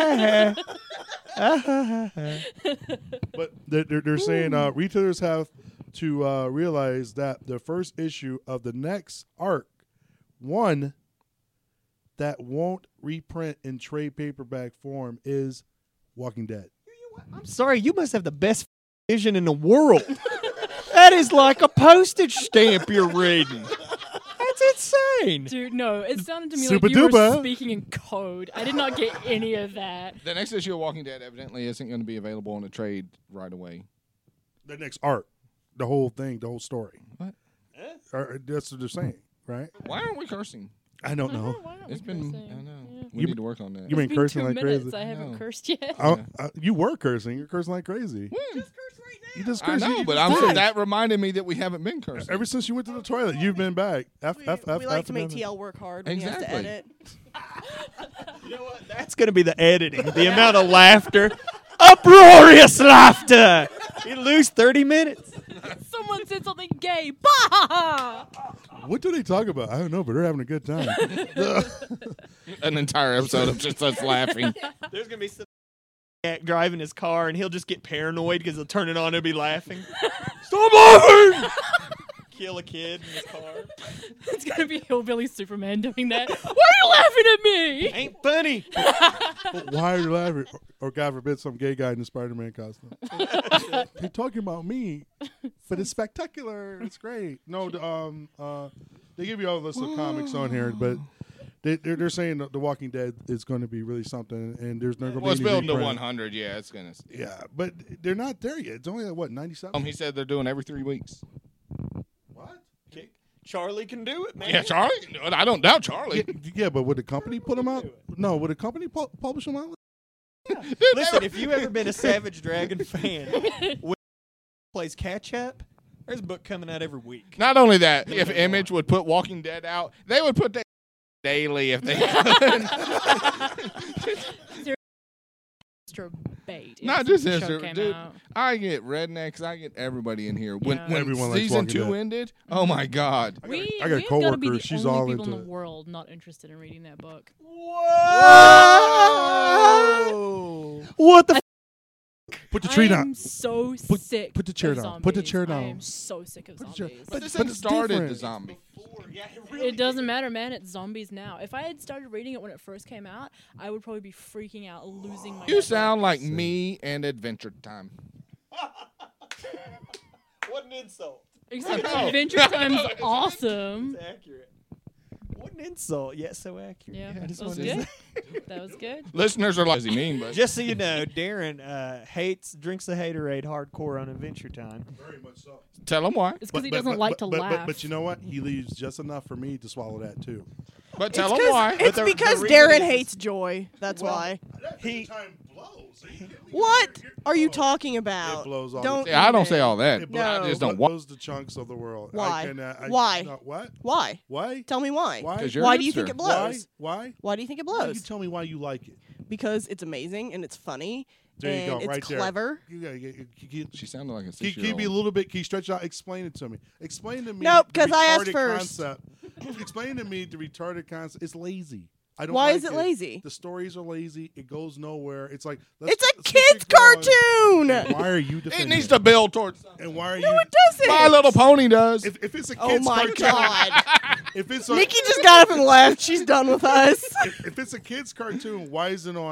But they're, they're, they're saying uh, retailers have to uh, realize that the first issue of the next arc, one that won't reprint in trade paperback form, is Walking Dead. I'm sorry, you must have the best vision in the world. That is like a postage stamp you're reading. That's insane. Dude, no, it sounded to me Super like you duper. were speaking in code. I did not get any of that. The next issue of Walking Dead evidently isn't going to be available in a trade right away. The next arc, the whole thing, the whole story. What? Or, that's what they're saying, right? Why aren't we cursing? I don't know. Why aren't It's we been. cursing? I know. Yeah. We You- need to work on that. You mean It's been cursing two like minutes. crazy? I haven't No. cursed yet. Oh, uh, you were cursing. You're cursing like crazy. When? You just I cursed. know, you but just I'm did. saying that reminded me that we haven't been cursing. Ever since you went to the toilet, you've been back. F, We, F, F, we like F, to make F, T L work hard when he has to Exactly. edit. You know what? That's going to be the editing. The amount of laughter. Uproarious laughter. You lose thirty minutes. Someone said something gay. Bah! What do they talk about? I don't know, but they're having a good time. An entire episode of just us laughing. There's going to be some driving his car, and he'll just get paranoid because he'll turn it on and he'll be laughing. Stop laughing! Kill a kid in his car. It's gonna be Hillbilly Superman doing that. Why are you laughing at me? Ain't funny. Why are you laughing? Or, or God forbid, some gay guy in the Spider-Man costume. They're talking about me, but it's spectacular. It's great. No, the, um, uh, they give you all this of comics on here, but they, they're, they're saying that The Walking Dead is going to be really something, and there's not going to Well, it's be any building to reprint. one hundred. Yeah, it's gonna. Yeah, but they're not there yet. It's only at what ninety-seven. Um, he said they're doing every three weeks. What? Charlie can do it, man. Yeah, Charlie. I don't doubt Charlie. Yeah, yeah, but would the company put them out? No, would the company pu- publish them out? Listen, if you ever been a Savage Dragon fan, when plays catch up, there's a book coming out every week. Not only that, if Image would put Walking Dead out, they would put that daily if they could. Extra bait. if Not the just show Esther, came dude. out. I get rednecks. I get everybody in here. When, Yeah. when Everyone likes season Walking two Dead. ended, oh my god. We, I got a we've got to be coworker, the she's only all people in into the it. world not interested in reading that book. Whoa! What the? Put the tree I down. am so Put- sick. put the chair of down. Put the zombies. chair I down. am so sick of Put the chair- zombies. But this but had it's started different. the zombie. It doesn't matter, man. It's zombies now. If I had started reading it when it first came out, I would probably be freaking out, losing my. You mind. sound like me and Adventure Time. What an insult. Except I know. Adventure Time's awesome. Accurate. What an insult, yet so accurate. Yeah, I that just was wanted to good. say- That was good. Listeners are like, what does he mean? But Just so you know, Darren uh, hates drinks the haterade hardcore on Adventure Time. Very much so. tell him why. It's because he doesn't like to but, laugh. But, but you know what? He leaves just enough for me to swallow that too. But tell it's him why. It's the- because the reason Darren is- hates joy. That's Well, why. He- time blows. What are you talking about? It blows all Don't the Yeah, I don't say even. all that. It but I No. just don't It want. blows the chunks of the world. Why? I cannot, I, Why? No, what? Why? Why? Tell me why. Why? 'Cause you're Why a do you hipster. think it Why? blows? Why? Why do you think it Why don't blows? you tell me why you like it? Because it's amazing and it's funny There you and go, it's right there. You You gotta get. you- you- She sounded like a Can, six can you year be a old. little bit? Can you stretch out? Explain it to me. Explain to me. Nope, the 'cause I asked retarded first. Concept. Explain to me the retarded concept. It's lazy. I don't. Why like is it lazy? The stories are lazy. It goes nowhere. It's like let's, It's a let's keep kid's going. cartoon. And why are you It defending needs to build towards something. And why are No, you? it doesn't. My Little Pony does. If, if it's a Oh kid's my cartoon, god. if it's a, Nikki just got up and left. She's done with us. if, if it's a kid's cartoon, why is it on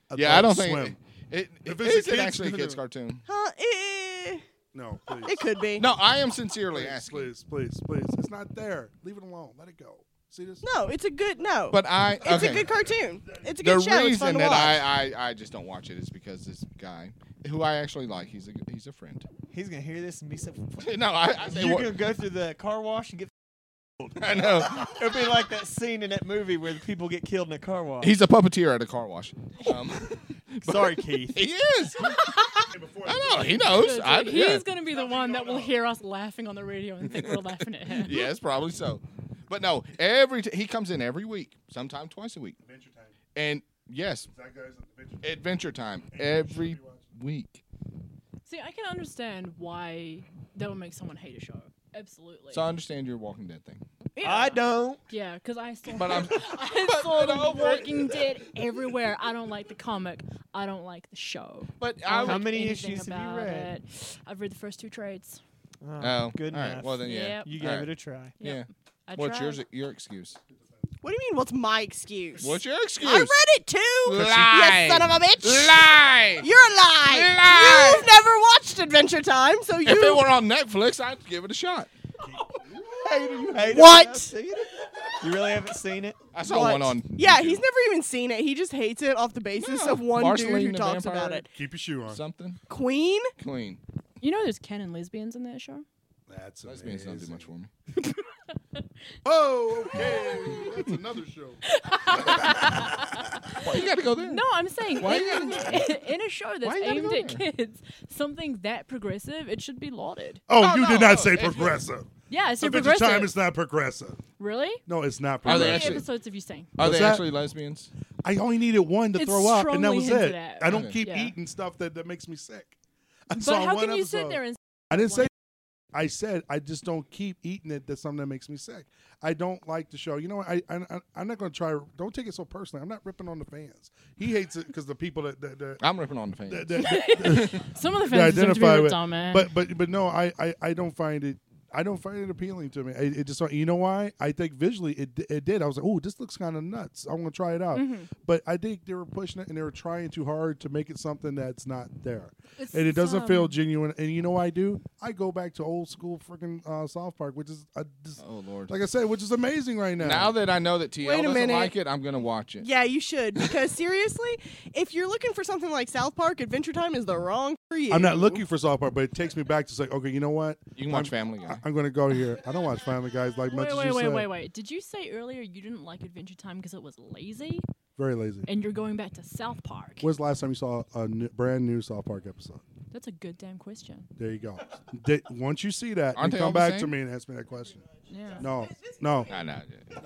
Yeah, I don't Adult think Swim. it. it, If it it's a is it kids- actually a kids cartoon? Huh? Eh, No, please. it could be. No, I am sincerely please, asking. please, please, please. It's not there. Leave it alone. Let it go. See this? No, it's a good no. But I it's okay. a good cartoon. It's a the good show. It's fun reason to that watch. I, I I just don't watch it is because this guy, who I actually like, he's a he's a friend. He's gonna hear this and be so. No, I, I say You're what- gonna go through the car wash and get. I know. It'll be like that scene in that movie where the people get killed in a car wash. He's a puppeteer at a car wash. Um, Sorry, Keith. he is. I know. He knows. Good, I, good. yeah. He's going to be the one that will hear us laughing on the radio and think we're laughing at him. Yes, probably so. But no, every t- he comes in every week, sometime twice a week. Adventure Time. And yes, That guy's on Adventure Adventure Time every week. See, I can understand why that would make someone hate a show. Absolutely. So I understand your Walking Dead thing. yeah. I don't. Yeah, because I saw, But I'm- I saw but The over- Walking Dead everywhere. I don't like the comic. I don't like the show. But I I don't would, like many anything issues have you about read? it. I've read the first two trades. Oh, good all right. enough. Well then, yeah. Yep. You All gave right. it a try. Yeah. Yep. I What's tried. yours? Your excuse? What do you mean? What's my excuse? What's your excuse? I read it too. Lie. You son of a bitch. Lie. You're a lie. Lie. You've never watched Adventure Time, so you. If it were on Netflix, I'd give it a shot. Hey, do you hate What? it? I've seen it? You really haven't seen it? I saw What? one on. Yeah, YouTube. he's never even seen it. He just hates it off the basis No. of one Marceline dude who the talks Vampire. about it. Keep your shoe on. something Queen? clean. You know there's canon lesbians in that show? That's Lesbians don't do amazing. much for me. Oh, okay. That's another show. Why you got to go there? No, I'm saying Why in, you in a show Why that's you gotta aimed go at there? kids, something that progressive, it should be lauded. Oh, Oh, you no, did not no, say if you- progressive. Yeah, it's a Adventure progressive. Time is not progressive. Really? No, it's not Are progressive. they How many actually- episodes have you seen? Are What's they that? actually lesbians? I only needed one to It's throw up, and that strongly was hinted it. at. I don't Okay. keep Yeah. eating stuff that, that makes me sick. I But saw how one can you episode. sit there and I didn't say. I said I just don't keep eating it. That's something that makes me sick. I don't like the show. You know what? I, I I'm not going to try. Don't take it so personally. I'm not ripping on the fans. He hates it because the people that that, that, I'm ripping on the fans. that, that, some of the that fans deserve to be identify ripped with. on, man. But but but no, I, I, I don't find it. I don't find it appealing to me. It, it just you know why? I think visually it it did. I was like, oh, this looks kind of nuts. I want to try it out. Mm-hmm. But I think they were pushing it and they were trying too hard to make it something that's not there. It's, And it doesn't feel um, genuine. And you know what I do? I go back to old school freaking uh, South Park, which is uh, just, Oh Lord. like I said, which is amazing right now. Now that I know that T L Wait a doesn't minute. like it, I'm gonna watch it. Yeah, you should. Because seriously, if you're looking for something like South Park, Adventure Time is the wrong for you. I'm not looking for South Park, but it takes me back to say, okay, you know what? You can watch I'm, Family Guy. I- I'm going to go here. I don't watch Family Guys like much Wait, as wait, you wait, said. wait, wait. Did you say earlier you didn't like Adventure Time because it was lazy? Very lazy. And you're going back to South Park? When's the last time you saw a n- brand new South Park episode? That's a good damn question. There you go. Di- once you see that, Aren't you they all come the back to same? me and ask me that question. Yeah. No, no. I know.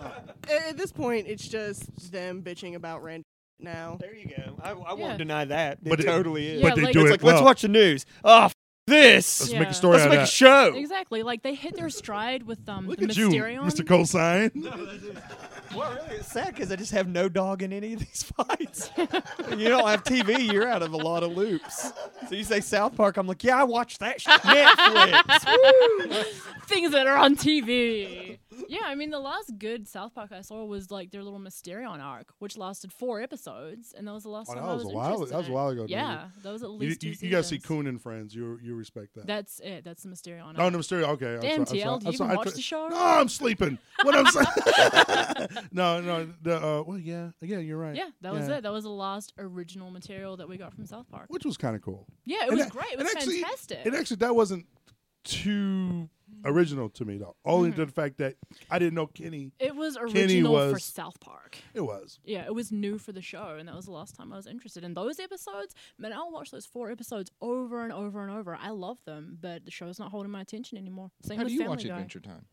At at this point, it's just them bitching about random now. There you go. I, I Yeah. won't deny that. It But it- totally is. Yeah, but they like- do It's it Like, well. let's watch the news. Oh, f- this. Let's Yeah. make a story Let's out make of a that. show. Exactly. Like they hit their stride with um Look the at you, Mysterion. Mister Cosign. Well, really, it's sad because I just have no dog in any of these fights. You don't have T V, you're out of a lot of loops. So you say South Park, I'm like, yeah, I watched that shit. Netflix. Woo! Things that are on T V. Yeah, I mean the last good South Park I saw was like their little Mysterion arc, which lasted four episodes, and that was the last Oh, time that I was was a while- interested that was a in it. while ago, dude. Yeah, that was at You, least you, two you got to see seasons. Coon and Friends. You you respect that. That's it. That's the Mysterion. Oh, arc. no, Mysterio. Okay. I'm Damn, sorry, T L, I'm do you sorry, even I watch tri- the show? No, I'm sleeping. What I'm saying. no, no. The, uh, well, yeah, yeah, you're right. Yeah, that was Yeah. it. That was the last original material that we got from South Park. Which was kind of cool. Yeah, it And was that- great. It and was actually- fantastic. And actually, that wasn't too original to me though. Only Mm-hmm. to the fact that I didn't know Kenny. it was Kenny original for was- South Park. It was. Yeah, it was new for the show, and that was the last time I was interested in those episodes. Man, I'll watch those four episodes over and over and over. I love them, but the show's not holding my attention anymore. Same How with do you Family watch Guy. Adventure Time?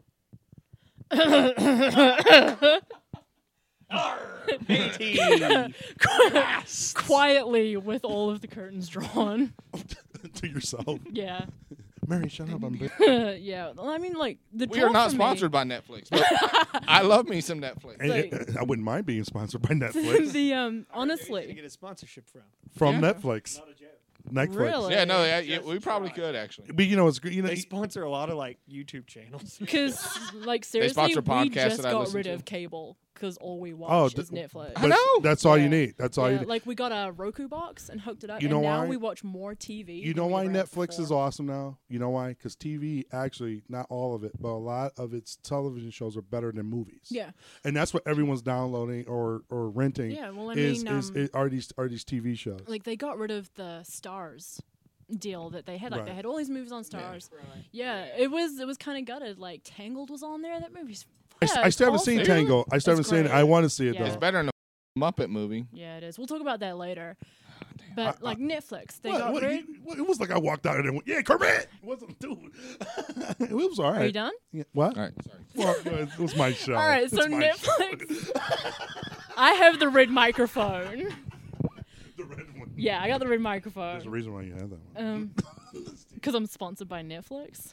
Quietly, with all of the curtains drawn. To yourself, Yeah, Mary. Shut up. I'm. big. yeah. Well, I mean, like the We draw are not for me- sponsored by Netflix, but I love me some Netflix. And Like- it- I wouldn't mind being sponsored by Netflix. the um, You honestly, get a sponsorship from. From Yeah. Netflix. Netflix. Really? Yeah, no, yeah, yeah, we probably could actually. But you know, it's good. You know, They sponsor a lot of like YouTube channels. because like seriously, sponsor we podcasts just that I got listen rid to. of cable because all we watch Oh, is th- Netflix. But know. that's all you Yeah. need. That's all Yeah, you need. like we got a Roku box and hooked it up, You and know now why? we watch more T V. You than know we why ever have Netflix is before. awesome now? You know why? Because T V actually, not all of it, but a lot of its television shows are better than movies. Yeah, And that's what everyone's downloading or, or renting. yeah. Well, I is, mean, is, um, is are these are these T V shows? like they got rid of the Stars deal that they had. Like Right. they had all these movies on Stars. Yeah, it was it was kind of gutted. Like Tangled was on there. That movie's. I, s- yeah, I still haven't awesome. seen Tango. I still haven't It's seen it. great. I want to see it Yeah. It's though. better than a Muppet movie. Yeah, it is. We'll talk about that later. But I- like Netflix, they What, got what, rid. you- what- it was like I walked out and went, yeah, Kermit. It wasn't dude. It was all right. Are you done? Yeah, what? All right, sorry. Well, it was my show. All right, It's so my Netflix. show. I have the red microphone. The red one. Yeah, I got the red There's a microphone. reason why you have that one. Um, because I'm sponsored by Netflix.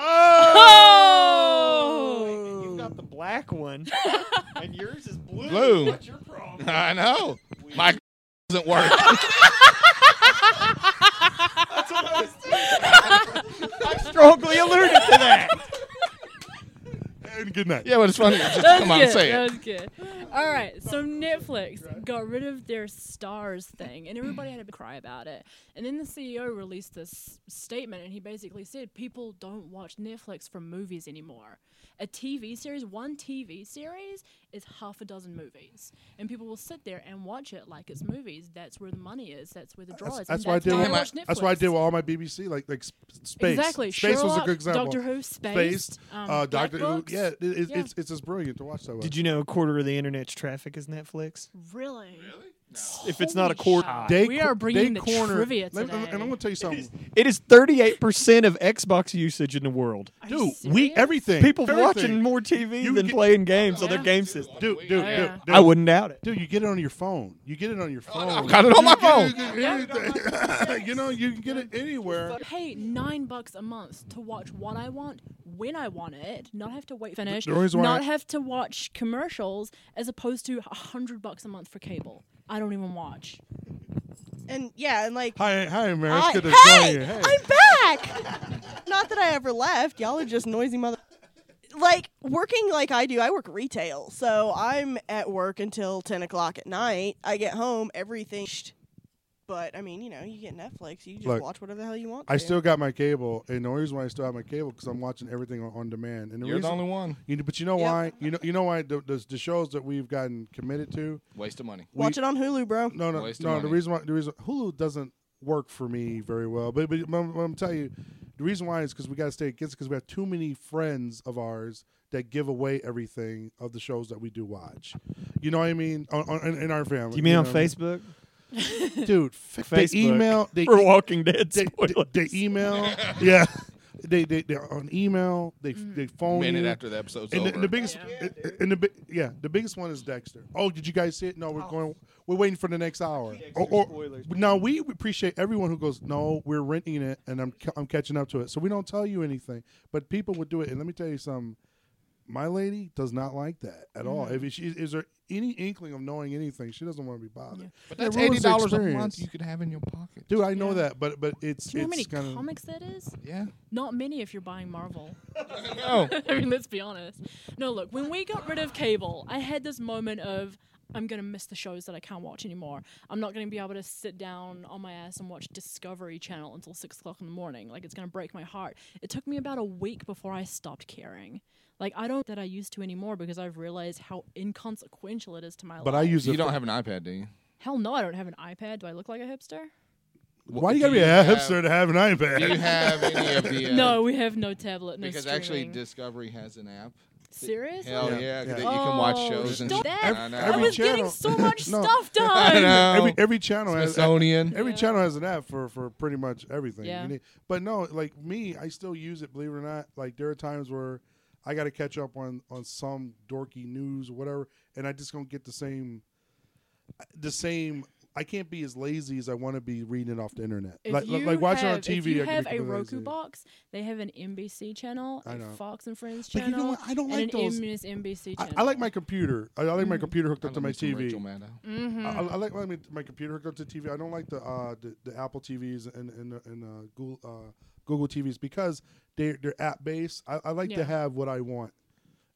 Oh! You've got the black one, and yours is blue. Blue. What's your problem? I know. My doesn't work. I strongly alluded to that. And good night. Yeah, but it's funny. Just That come was on good. and say that it. was good. All right, so Netflix got rid of their stars thing, and everybody had to cry about it. And then the C E O released this statement, and he basically said people don't watch Netflix for movies anymore. A T V series, one T V series, is half a dozen movies, and people will sit there and watch it like it's movies. That's where the money is. That's where the draw That's, is. that's and why I that's did. why With I my, watch Netflix. that's why I did with all my B B C, like like sp- space. Exactly. Space was a Sherlock, good example. Doctor Who, Space, Space, um, uh, Black Doctor Who. Books. Yeah, it, it, Yeah. it's it's just brilliant to watch that. Way. Did you know a quarter of the internet's traffic is Netflix? Really? If it's not a Holy quarter, shit. They we co- are bringing they the corner- trivia Let today. me- and I'm going to tell you something, it is thirty-eight percent of Xbox usage in the world. Are you dude. We serious? everything. People everything. watching more T V You than get- playing games on their Yeah. game system. Dude, dude, Oh, yeah. dude, dude. I wouldn't doubt it. Dude, you get it on your phone. You get it on your phone. I've got it on my You phone. get it- anything. You know, you can get it anywhere. Pay nine bucks a month to watch what I want when I want it, not have to wait finish, the reason why not I- have to watch commercials, as opposed to a hundred bucks a month for cable. I don't even watch. And yeah, and like Hi, hi, man. I- It's good to hey, join you. Hey. I'm back. Not that I ever left. Y'all are just noisy mother. Like working like I do, I work retail, so I'm at work until ten o'clock at night. I get home, everything. But I mean, you know, you get Netflix, you just Look, watch whatever the hell you want. I to. still got my cable, and the only reason why I still have my cable because I'm watching everything on, on demand. And the You're the reason, only one. you know, but you know Yep. why? You know, you know why the, the the shows that we've gotten committed to. Waste of money. we- watch it on Hulu, bro. No, no, Waste of no. The money. reason why the reason Hulu doesn't work for me very well, but but I'm, I'm gonna tell you, the reason why is because we got to stay against because we have too many friends of ours that give away everything of the shows that we do watch. You know what I mean? On, on, in, in our family. Do you mean on know? Facebook? dude? F- Facebook. They email. They For e- Walking Dead they, spoilers. they, they email. Yeah. They they they're on email. They they phone Minute you. after the episode's And the, over. the biggest, and the bi- yeah, the biggest one is Dexter. Oh, did you guys see it? No, we're going. We're waiting for the next hour. Or, or, spoilers. now we appreciate everyone who goes. No, we're renting it, and I'm ca- I'm catching up to it. So we don't tell you anything, but people would do it. And let me tell you something. My lady does not like that at all. If she is there any inkling of knowing anything, she doesn't want to be bothered. but It that's ruins eighty the dollars a experience. month you could have in your pocket. Dude, I know Yeah. that, but but it's Do you know how many it's kind of comics that is? Yeah. Not many if you're buying Marvel. No. I mean, let's be honest. No, look, when we got rid of cable, I had this moment of, I'm going to miss the shows that I can't watch anymore. I'm not going to be able to sit down on my ass and watch Discovery Channel until six o'clock in the morning. Like, it's going to break my heart. It took me about a week before I stopped caring. Like, I don't that I used to anymore because I've realized how inconsequential it is to my But life. I use it. You don't for- have an iPad, do you? Hell no, I don't have an iPad. Do I look like a hipster? Why do you Do gotta be a have- hipster to have an iPad? Do you have any of the? Uh, No, we have no tablet, no Because actually, streaming. Discovery has an app. Serious? Hell Yeah. yeah, Yeah. that you can watch Oh, shows and stop shit. that. I know. I Every was getting channel- so much No. stuff done. I know. Every every channel has Smithsonian. Every Yeah. channel has an app for, for pretty much everything. Yeah. You need, but no, like me, I still use it. Believe it or not, like there are times where I got to catch up on on some dorky news or whatever, and I just don't get the same, the same. I can't be as lazy as I want to be reading it off the internet. If like you like watching have, on T V. If you I can have be a completely Roku lazy. box, they have an N B C channel, I a know. Fox and Friends But you channel, know what? I don't and like an those. M N B C I, channel. I like my computer. I, I like my Mm. computer hooked I up to love my me some T V. Rachel Maddow. Mm-hmm. I, I like my, my computer hooked up to T V. I don't like the uh, the, the Apple T Vs and and, and uh, Google uh, Google T Vs because they they're app based. I, I like Yeah. to have what I want,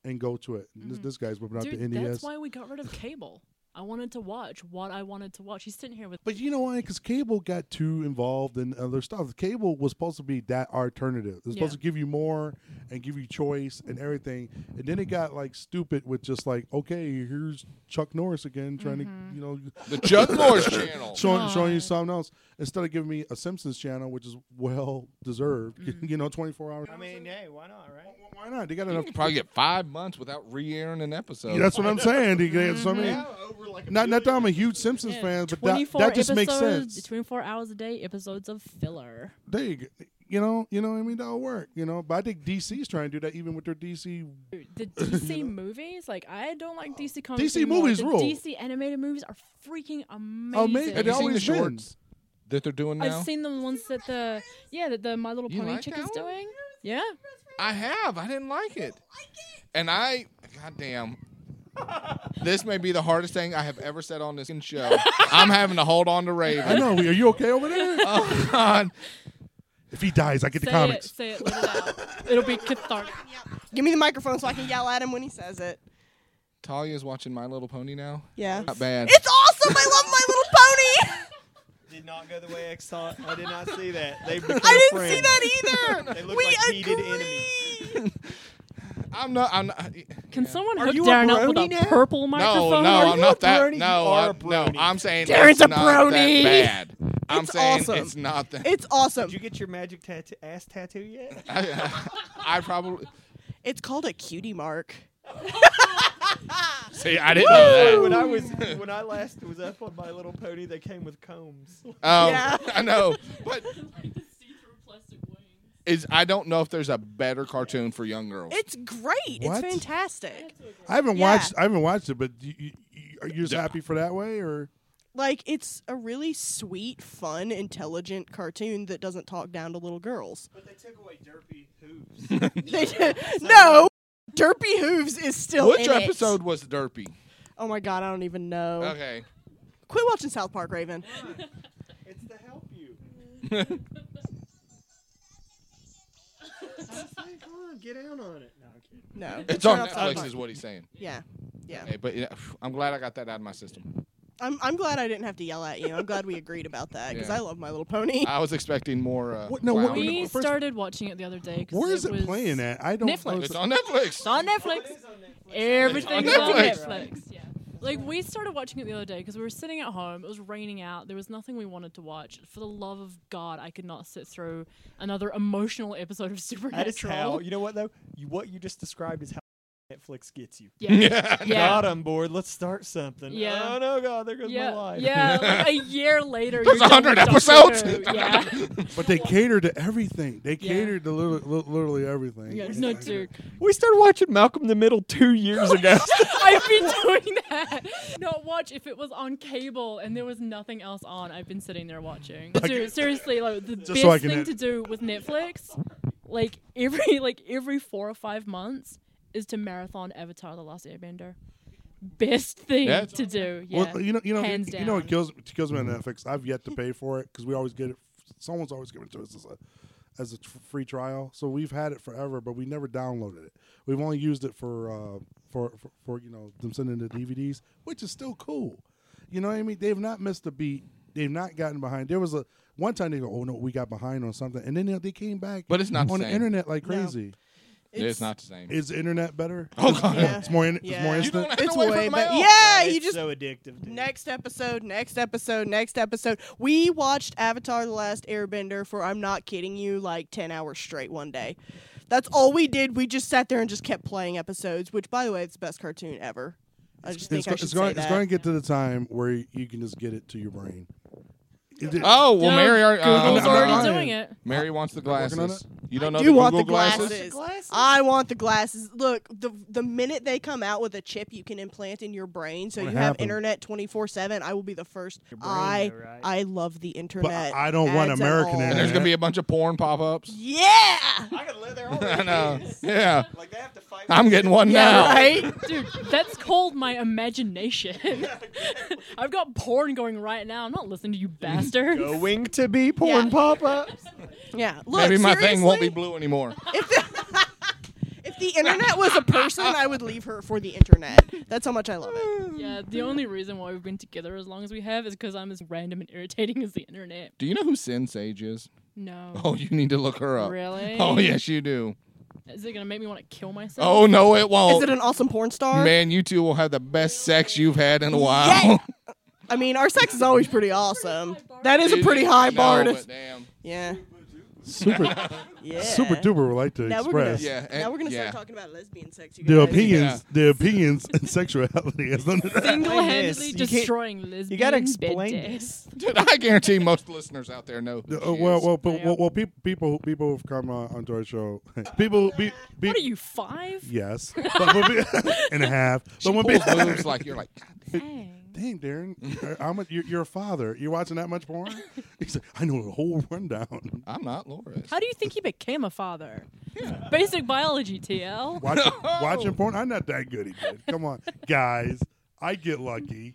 and go to it. And This, this guy's whipping out Dude, the N D S. that's why we got rid of cable. I wanted to watch what I wanted to watch. He's sitting here with. But you know why? Because cable got too involved in other stuff. Cable was supposed to be that alternative. It was supposed Yeah. to give you more and give you choice and everything. And then it got like stupid with just like, okay, here's Chuck Norris again trying Mm-hmm. to, you know, The Chuck Norris channel. showing, showing you God. something else instead of giving me a Simpsons channel, which is well deserved. Mm-hmm. you know, twenty-four hours. I mean, hey, why not, right? Why not? They got You enough. can probably get five months without re-airing an episode. Yeah, that's what I'm saying. They get- so I mean, over like a not not that I'm a huge Simpsons Yeah, fan, but that, twenty-four that just makes episodes- sense. twenty-four hours a day, episodes of filler. There you go. You know, you know what I mean? That'll work. You know, but I think D C's trying to do that even with their D C. Dude, the D C movies, like I don't like D C comics. D C anymore. movies the rule. D C animated movies are freaking amazing. Amazing. Have They you seen always the been. shorts that they're doing now? I've seen the ones that the yeah that the My Little You Pony like chick that is one? doing. Yeah, I have. I didn't like it. And I, goddamn, this may be the hardest thing I have ever said on this show. I'm having to hold on to Raven. I know. Are you okay over there? Oh, God. If he dies, I get the say comics. it, say it, let it out. It'll be cathartic. Give me the microphone so I can yell at him when he says it. Talia's watching My Little Pony now. Yeah. Not bad. It's awesome. I love My Little Pony. Did not go the way I thought. I did not see that. They became I didn't friends. see that either. They look we like heated agree. enemies. I'm not. I'm not. Can someone Are hook you a Darren up with brony a now? purple No, microphone? no, Are I'm you not a that. brony? No, You are I, a no. brony. I'm saying Darren's it's a not brony. that bad. I'm It's saying awesome. it's not that. It's awesome. Did you get your magic tattoo, ass tattoo yet? I, I probably It's called a cutie mark. see. I didn't know when that. I was when I last was up on My Little Pony, they came with combs. Um, Yeah. I know, but Like the see-through plastic wings. is I don't know if there's a better cartoon for young girls. It's great. What? It's fantastic. I haven't Yeah. watched. I haven't watched it, but you, you, you- are you just happy for that way, or Like, it's a really sweet, fun, intelligent cartoon that doesn't talk down to little girls. But they took away derpy hooves. They did- no, Derpy Hooves is still Which in it. episode was Derpy? Oh my god, I don't even know. Okay. Quit watching South Park, Raven. It's to help you. Come on, get out on it. No, I'm kidding. No, It's turn on off South Netflix, Park. is what he's saying. Yeah, yeah. Okay, but yeah, I'm glad I got that out of my system. I'm I'm glad I didn't have to yell at you. I'm glad we agreed about that because Yeah. I love My Little Pony. I was expecting more. Uh, What- no, what- clown. We First- started watching it the other day. 'cause where is it was playing at? I don't. Netflix. know. It's on Netflix. It's on Netflix. Everything's It's on on Netflix. Netflix. Yeah. Like we started watching it the other day because we were sitting at home. It was raining out. There was nothing we wanted to watch. For the love of God, I could not sit through another emotional episode of Supernatural. That is how. You know what though? You, what you just described is how Netflix gets you. Yeah. Yeah. Yeah. God on board. Let's start something. Yeah. Oh no, God, there goes my Yeah, life. yeah. Like a year later, There's you're done with 100 Doctor episodes. Who. Yeah, But they cater to everything. They Yeah. cater to literally, literally everything. yeah. No, dude. We started watching Malcolm in the Middle two years ago. I've been doing that. Not watch if it was on cable and there was nothing else on. I've been sitting there watching. Ser- seriously, like the best so I can thing ed- to do with Netflix, like every like every four or five months, is to marathon Avatar: The Last Airbender. Best thing Yeah. to do. Yeah. Well, you know, you know, Hands you know, what down. kills it kills me on Netflix. I've yet to pay for it because we always get it. Someone's always giving it to us as a as a tr- free trial. So we've had it forever, but we never downloaded it. We've only used it for uh, for, for for you know them sending the D V Ds, which is still cool. You know what I mean? They've not missed a beat. They've not gotten behind. There was a one time they go, "Oh no, we got behind on something," and then you know, they came back. But it's not the on the same. internet like No. crazy. It's, not the same. Is the internet better? Oh, God. Yeah. It's more. In, It's Yeah. more You instant. don't have to It's wait for way the better. mail. Yeah, It's you just so addictive. Dude. next episode, next episode, next episode. We watched Avatar: The Last Airbender for I'm not kidding you, like ten hours straight one day. That's all we did. We just sat there and just kept playing episodes. Which, by the way, it's the best cartoon ever. I just think it's, I go- should it's going. say It's that. going to get to the time where you can just get it to your brain. It- it- Oh well, Yeah, Mary. Are, uh, Google's I'm already not- doing it. Mary wants the working on glasses. You don't know do the want Google the glasses? glasses. I want the glasses. Look, the the minute they come out with a chip you can implant in your brain, so What you have happened? internet twenty-four seven, I will be the first. brain, I though, right? I love the internet. I don't want ads and American all. And there's gonna be a bunch of porn pop-ups. Yeah. I could live there all I know. Yeah. Like they have to fight. I'm getting one Yeah, now. right? Dude, that's called my imagination. I've got porn going right now. I'm not listening to you bastards. Going to be porn Yeah. pop-ups. Yeah. Look, Maybe my thing won't be seriously, blue anymore. If, the- if the internet was a person, I would leave her for the internet. That's how much I love it. Yeah, the only reason why we've been together as long as we have is because I'm as random and irritating as the internet. Do you know who Sin Sage is? No. Oh, you need to look her up. Really? Oh, yes, you do. Is it gonna make me want to kill myself? Oh, no, it won't. Is it an awesome porn star? Man, you two will have the best sex you've had in a while. Yeah. I mean, our sex is always pretty awesome. That is a pretty high bar No, to. but damn. Yeah. Super, Yeah. super duper would like to Now we're gonna, express Yeah, and- now we're gonna yeah. start talking about lesbian sex. You the guys. opinions, the opinions and sexuality. As long as- Single-handedly You can't- destroying lesbian You gotta bed explain days. this. Dude, I guarantee most listeners out there know who Uh, she well, is. well, but, Yeah. well, well, people, people, people who've come uh, onto our show, people, be, be, What are you, five? yes, but, but be, and a half. She But when pulls people, moves like you're like, God, Dang. dang, Darren, I'm a, you're, you're a father. You're watching that much porn? He's like, I know the whole rundown. I'm not Laura. How do you think he became a father? Basic biology, T L. Watching, watching porn? I'm not that good, he did. Come on, guys. I get lucky.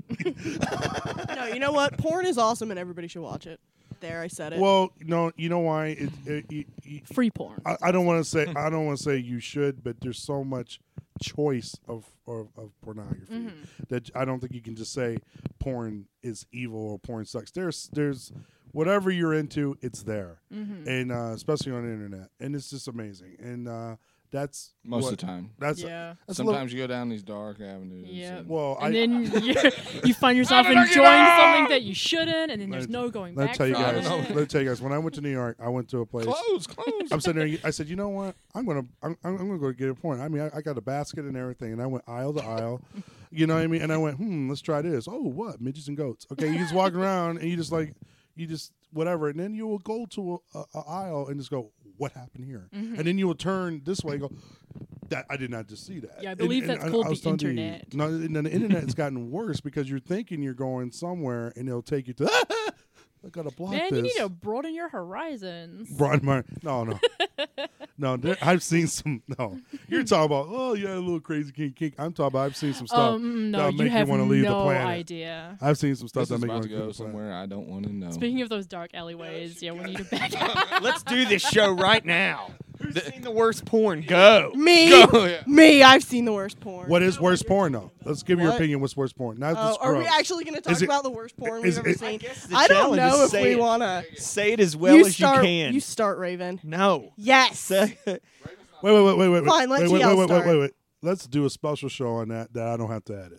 No, you know what? Porn is awesome, and everybody should watch it. There, I said it. Well, no, you know why? It, it, it, it, Free porn. I, I don't want to say I don't want to say you should, but there's so much choice of of, of pornography Mm-hmm. that I don't think you can just say porn is evil or porn sucks. There's there's whatever you're into, it's there, Mm-hmm. and uh, especially on the internet, and it's just amazing. And uh, that's Most what- of the time. That's Yeah. that's a little- Sometimes you go down these dark avenues. Yeah. and- well, I, And then you, you find yourself How did I get enjoying out? something that you shouldn't, and then there's Let- no going let me back tell you from guys. I don't it. know. Let me tell you guys. When I went to New York, I went to a place. Close, close. I'm sitting there. I said, you know what? I'm gonna, I'm, I'm gonna go get a porn. I mean, I, I got a basket and everything, and I went aisle to aisle. You know what I mean? And I went, hmm, let's try this. Oh, what? Midgets and goats. Okay, you just walk around and you just like, you just whatever, and then you will go to a, a, a aisle and just go, what happened here? Mm-hmm. And then you will turn this way and go, that I did not just see that. Yeah, I And- believe and that's I- called I was the telling you, internet. no, and then the internet has gotten worse because you're thinking you're going somewhere and it'll take you to. I gotta block Man, this. you need to broaden your horizons. Broad my no no no. There, I've seen some. No, you're talking about. Oh, yeah, a little crazy kink kink. I'm talking about. I've seen some stuff Um, no, that'll you make have you want to leave no the planet. idea. I've seen some stuff This is that make you about want to to go somewhere I don't want to know. Speaking of those dark alleyways, yeah, we need to back up. Let's do this show right now. Who's seen the worst porn? Go. me, Go, yeah. me. I've seen the worst porn. What is worst porn though? Let's give your What? opinion. What's worst porn? Not Oh, just are we gross. actually going to talk Is it- about the worst porn is we've ever it- seen? the I don't challenge know is if say we it. want to. Say it as well you as start, you can. You start, Raven. no. Yes. Say it. Wait, wait, wait, wait, wait. Fine, let wait, wait, T L wait, wait, wait, start. wait, wait. Let's do a special show on that. That I don't have to edit.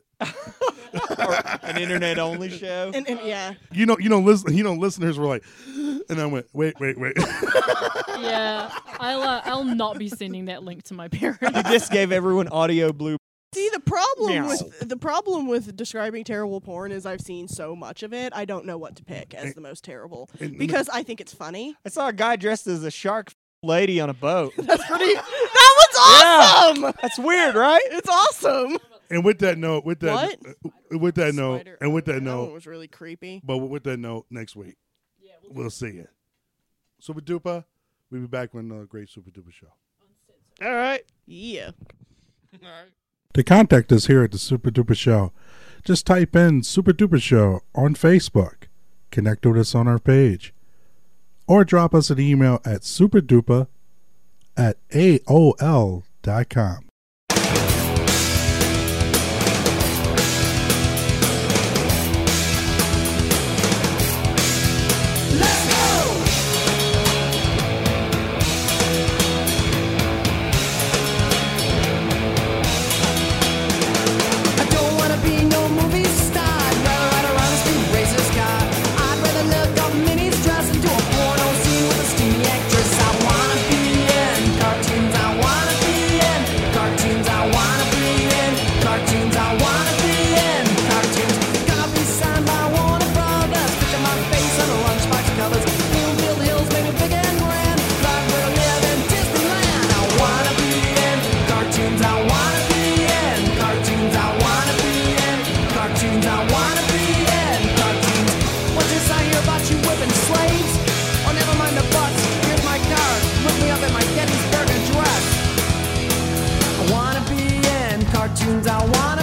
An internet only show. and, and yeah, You know, you know, listen, you know, listeners were like, and I went, wait, wait, wait. Yeah, I'll uh, I'll not be sending that link to my parents. You just gave everyone audio blue. see the problem Meow. with the problem with describing terrible porn is I've seen so much of it. I don't know what to pick as the most terrible and- because I think it's funny. I saw a guy dressed as a shark lady on a boat. That's pretty. That was awesome. That's weird, right? It's awesome. And with that note, with that, uh, with that note, Spider- and with that That one note, was really creepy. but with that note, next week we'll see you. Super Duper, we'll be back with another great Super Duper show. All right. Yeah. All right. To contact us here at the Super Duper Show, just type in Super Duper Show on Facebook, connect with us on our page, or drop us an email at superduper at A O L dot com. I don't wanna be no movie star. I'd rather ride around a speed racer's car. I'd rather look up Minnie's dress and do a porno scene with a steamy actress. I wanna be in cartoons. I wanna be in cartoons. I wanna be in cartoons. I wanna be in cartoons. Gonna be signed by Warner Brothers. Picture my face on a lunchbox covers. Hillbilly Hills, maybe big and grand. Like where to live in Disneyland. I wanna be in cartoons. I wanna be in cartoons. I wanna be in cartoons. I wanna be in cartoons. What's this I hear about you whipping slaves? Oh, never mind the butts. Here's my card. Look me up at my Gettysburg address. I wanna be in cartoons. I wanna